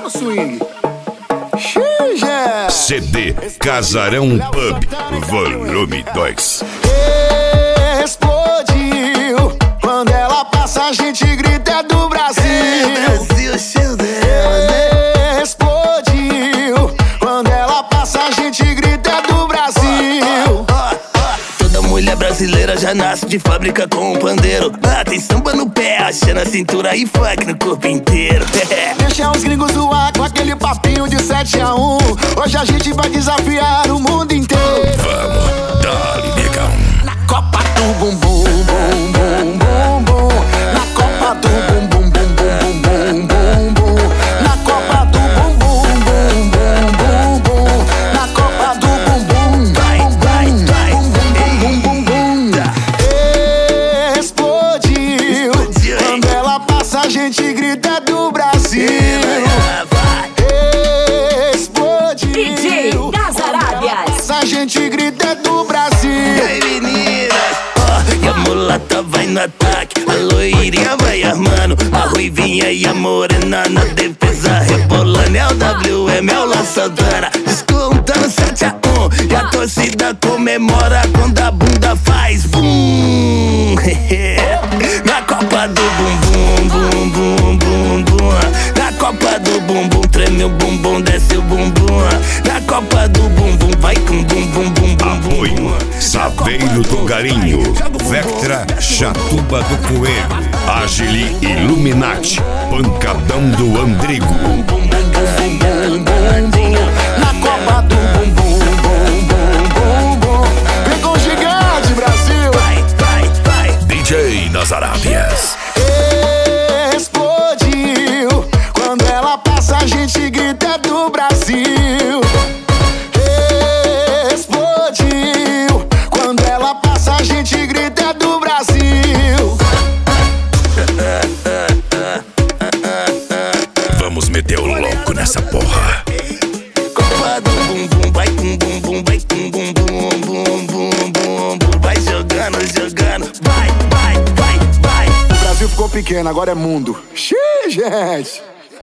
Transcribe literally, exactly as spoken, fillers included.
no swing. Xige. C D Casarão Pub, volume dois. Explodiu. Quando ela passa, a gente grita é do Brasil. É Brasil, show dela, né? Explodiu. Quando ela passa, a gente grita é do Brasil. Oh, oh, oh. Toda mulher brasileira já nasce de fábrica com um pandeiro. Ah, tem samba no pé, achando a cintura e funk no corpo inteiro. Deixa os gringos zoar com aquele papinho de sete a um. Hoje a gente vai desafiar o mundo inteiro. Vamos, dá-lhe, negão. Na Copa do Bumbum, bum, bum, bum, bum. Na Copa do Bumbum, bum, bum, bum, bum, bum. Na Copa do Bumbum, bum, bum, bum, bum. Na Copa do Bumbum, Vai, vai, vai. bum, bum, bum. Explodiu. Explodiu. Quando ela passa, a gente grita do Brasil. Ah, vai. Explodiu. D J das Arábias. A gente grita do Brasil. E aí, meninas, ó, e a mulata vai no ataque, a loirinha vai armando, a ruivinha e a morena na defesa rebolando. É o W M, é o La Santana, descontando sete a um. E a torcida comemora quando a bunda faz bum. Na Copa do Bumbum, bum, bum, bum, bum. Na Copa do Bumbum, treme o bumbum, desce o bumbum. Na Copa do Bumbum, vai com bum, bum, bum, bum. Apoio Saveiro do Garinho, Vectra Chatuba do Coelho, Agili Illuminati, Pancadão do Andrigo. Na Copa do Bumbum, bum, bum, bum, bum. Vem com o gigante, Brasil. Vai, vai, vai. D J das Arábias. Explodiu. Quando ela passa, a gente grita é do Brasil. Explodiu. Quando ela passa, a gente grita é do Brasil. Vamos meter o louco nessa porra. Copa do Bumbum, vai com bumbum, vai com bumbum, bum, bum, bum, bum. Vai jogando, jogando. Vai, vai, vai, vai. O Brasil ficou pequeno, agora é mundo. Xiii, gente.